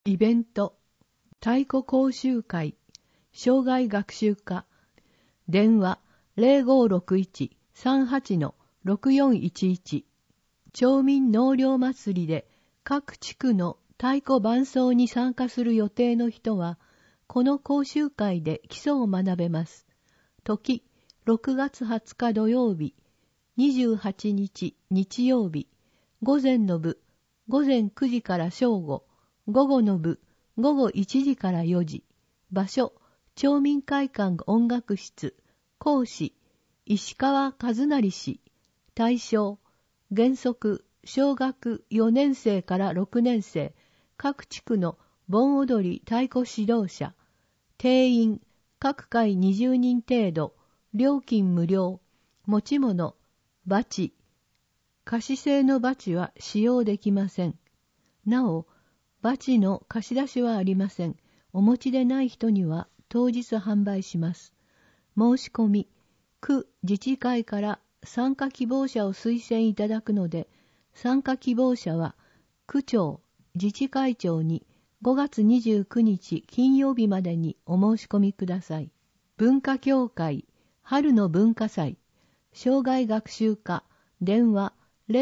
イベント、太鼓講習会、生涯学習科、電話0561-38-6411、町民納涼祭りで各地区の太鼓伴奏に参加する予定の人は、この講習会で基礎を学べます。時、6月20日土曜日、28日日曜日、午前の部、午前9時から正午、午後の部、午後1時から4時。場所、町民会館音楽室。講師、石川和成氏。対象、原則、小学4年生から6年生、各地区の盆踊り太鼓指導者。定員、各回20人程度。料金無料。持ち物、バチ。菓子製のバチは使用できません。なお、バチの貸し出しはありません。お持ちでない人には当日販売します。申し込み、区自治会から参加希望者を推薦いただくので、参加希望者は区長、自治会長に5月29日金曜日までにお申し込みください。文化協会、春の文化祭、生涯学習科、電話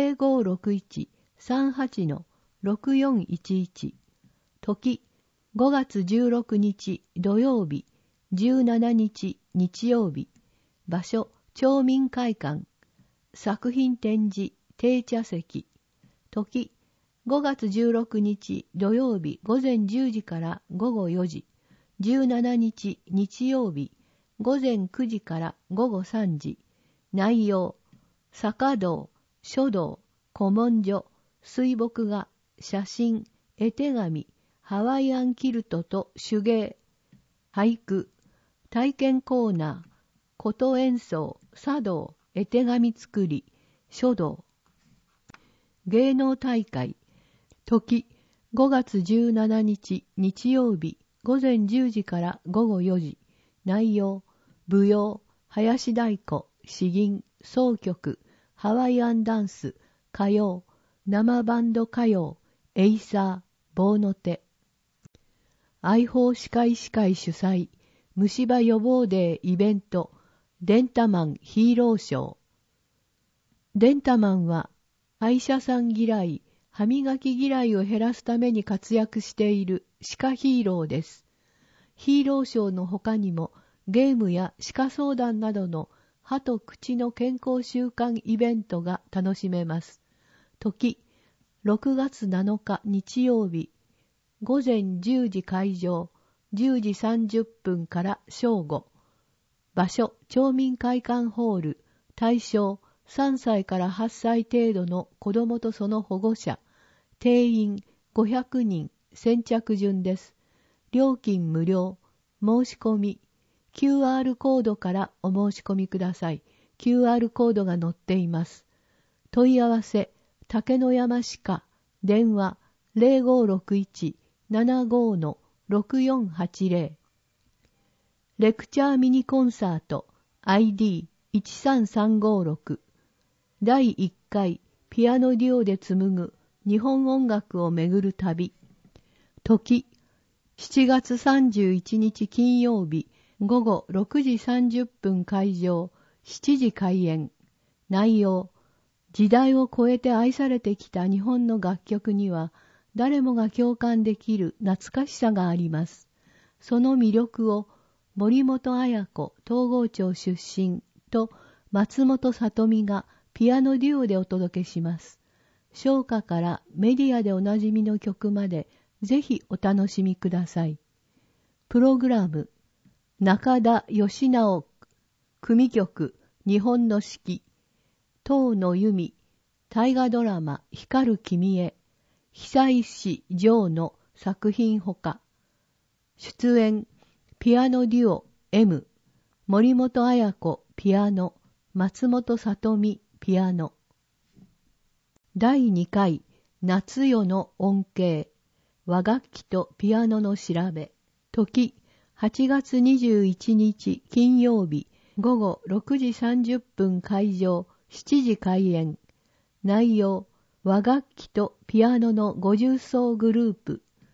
0561-38-6411、時、5月16日土曜日、17日日曜日、場所、町民会館、作品展示、定茶席、時、5月16日土曜日午前10時から午後4時、17日日曜日、午前9時から午後3時、内容、坂道、書道、古文書、水墨画、写真、絵手紙、ハワイアンキルトと手芸、俳句、体験コーナー、琴演奏、茶道、絵手紙作り、書道。芸能大会、時、5月17日日曜日、午前10時から午後4時、内容、舞踊、林太鼓、詩吟、箏曲、ハワイアンダンス、歌謡、生バンド歌謡、エイサー、棒の手。愛好歯科医師会主催、虫歯予防デーイベント、デンタマンヒーローショー。デンタマンは、歯医者さん嫌い、歯磨き嫌いを減らすために活躍している歯科ヒーローです。ヒーローショーの他にも、ゲームや歯科相談などの歯と口の健康習慣イベントが楽しめます。時、6月7日日曜日、午前10時開場、10時30分から正午。場所、町民会館ホール。対象、3歳から8歳程度の子どもとその保護者。定員500人、先着順です。料金無料。申し込み。QR コードからお申し込みください。QR コードが載っています。問い合わせ、竹野山歯科、電話0561-75-6480。レクチャーミニコンサート ID13356 第1回ピアノデュオで紡ぐ日本音楽をめぐる旅。時、7月31日金曜日午後6時30分開場、7時開演。内容、時代を超えて愛されてきた日本の楽曲には誰もが共感できる懐かしさがあります。その魅力を森本彩子東郷町出身と松本里美がピアノデュオでお届けします。唱歌からメディアでおなじみの曲までぜひお楽しみください。プログラム、中田義直組曲日本の四季、東野由美大河ドラマ光る君へ、久石譲の作品ほか。出演、ピアノデュオ M、森本彩子ピアノ、松本里美ピアノ。第2回夏夜の音景、和楽器とピアノの調べ。時、8月21日金曜日午後6時30分開場、7時開演。内容、和楽器とピアノの50奏グループ。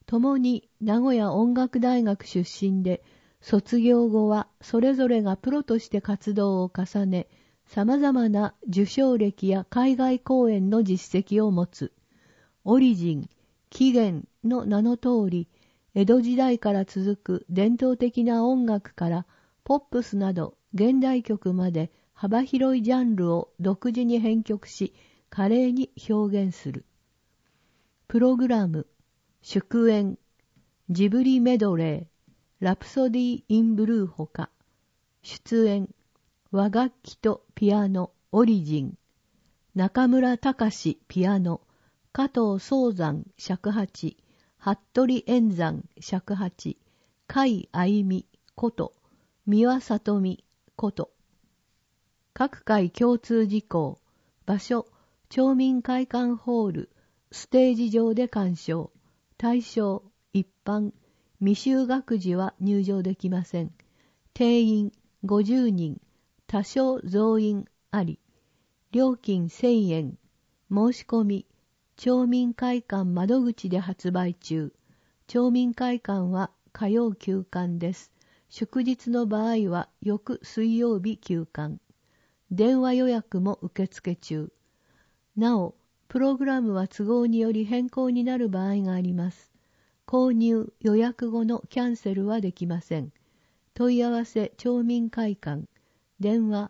共に名古屋音楽大学出身で、卒業後はそれぞれがプロとして活動を重ね、様々な受賞歴や海外公演の実績を持つ。オリジン、起源の名の通り、江戸時代から続く伝統的な音楽からポップスなど現代曲まで幅広いジャンルを独自に編曲し、華麗に表現する。プログラム、祝宴、ジブリメドレー、ラプソディ・イン・ブルーほか、出演、和楽器とピアノ、オリジン、中村隆ピアノ、加藤宗山尺八、服部円山尺八、甲斐愛美こと、三輪里美こと。各回共通事項、場所、町民会館ホール、ステージ上で鑑賞、対象、一般、未就学児は入場できません。定員50人、多少増員あり。料金1000円。申し込み、町民会館窓口で発売中。町民会館は火曜休館です。祝日の場合は翌水曜日休館。電話予約も受付中。なお、プログラムは都合により変更になる場合があります。購入・予約後のキャンセルはできません。問い合わせ町民会館。電話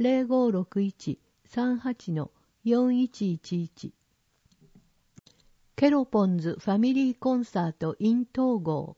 0561-38-4111。ケロポンズファミリーコンサート in 東郷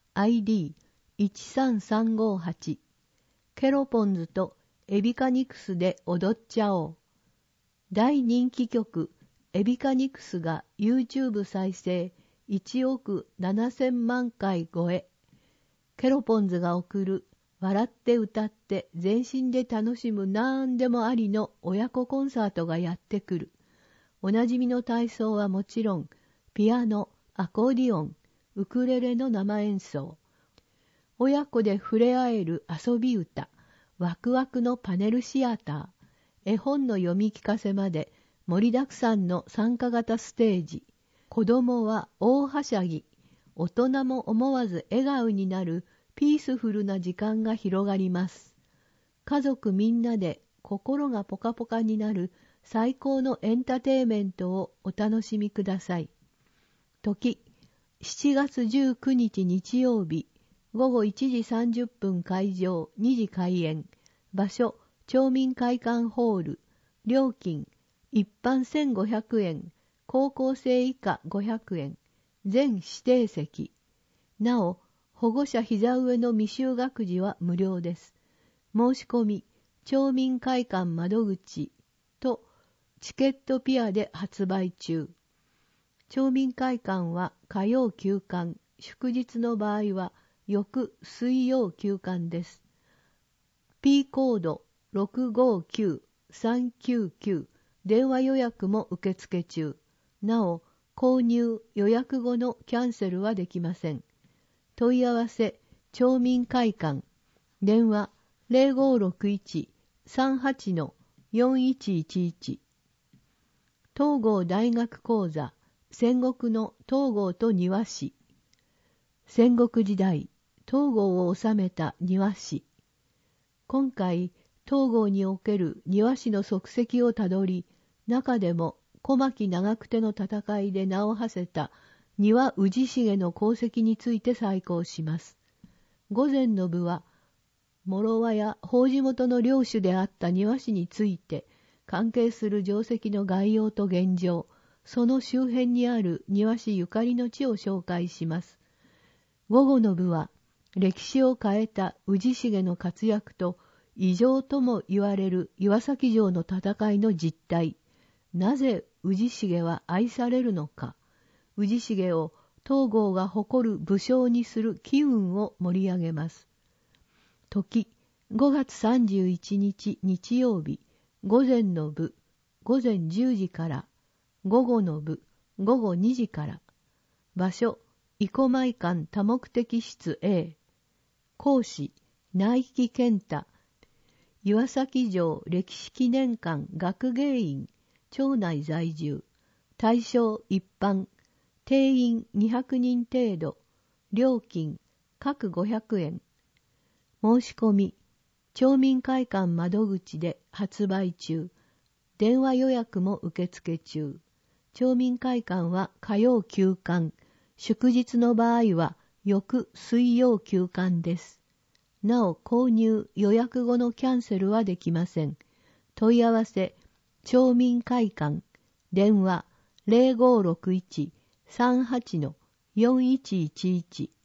ID13358。ケロポンズとエビカニクスで踊っちゃおう。大人気曲エビカニクスが YouTube 再生1億7000万回超え。ケロポンズが送る笑って歌って全身で楽しむなんでもありの親子コンサートがやってくる。おなじみの体操はもちろん、ピアノ、アコーディオン、ウクレレの生演奏。親子で触れ合える遊び歌、ワクワクのパネルシアター、絵本の読み聞かせまで盛りだくさんの参加型ステージ。子供は大はしゃぎ、大人も思わず笑顔になるピースフルな時間が広がります。家族みんなで心がポカポカになる最高のエンターテイメントをお楽しみください。時、7月19日日曜日、午後1時30分開場、2時開演。場所、町民会館ホール。料金、一般1500円。高校生以下500円。全指定席。なお、保護者膝上の未就学児は無料です。申し込み、町民会館窓口とチケットピアで発売中。町民会館は火曜休館、祝日の場合は翌水曜休館です。P コード659-399電話予約も受付中。なお、購入・予約後のキャンセルはできません。問い合わせ、町民会館。電話0561-38-4111。東郷大学講座、戦国の東郷と庭師。戦国時代、東郷を治めた庭師。今回、東郷における庭師の足跡をたどり、中でも小牧長久手の戦いで名を馳せた丹羽氏重の功績について再考します。午前の部は、諸和や法事元の領主であった丹羽氏について、関係する定石の概要と現状、その周辺にある丹羽氏ゆかりの地を紹介します。午後の部は、歴史を変えた氏重の活躍と、異常とも言われる岩崎城の戦いの実態、なぜ氏重は愛されるのか、氏重を東郷が誇る武将にする機運を盛り上げます。時、5月31日日曜日、午前の部、午前10時から、午後の部、午後2時から。場所、生駒会館多目的室 A。講師、内木健太。岩崎城歴史記念館学芸員。町内在住。対象一般。 定員200人程度。料金各500円。申し込み、町民会館窓口で発売中。電話予約も受付中。町民会館は火曜休館。祝日の場合は翌水曜休館です。なお、購入予約後のキャンセルはできません。問い合わせ、町民会館。電話 0561-38-4111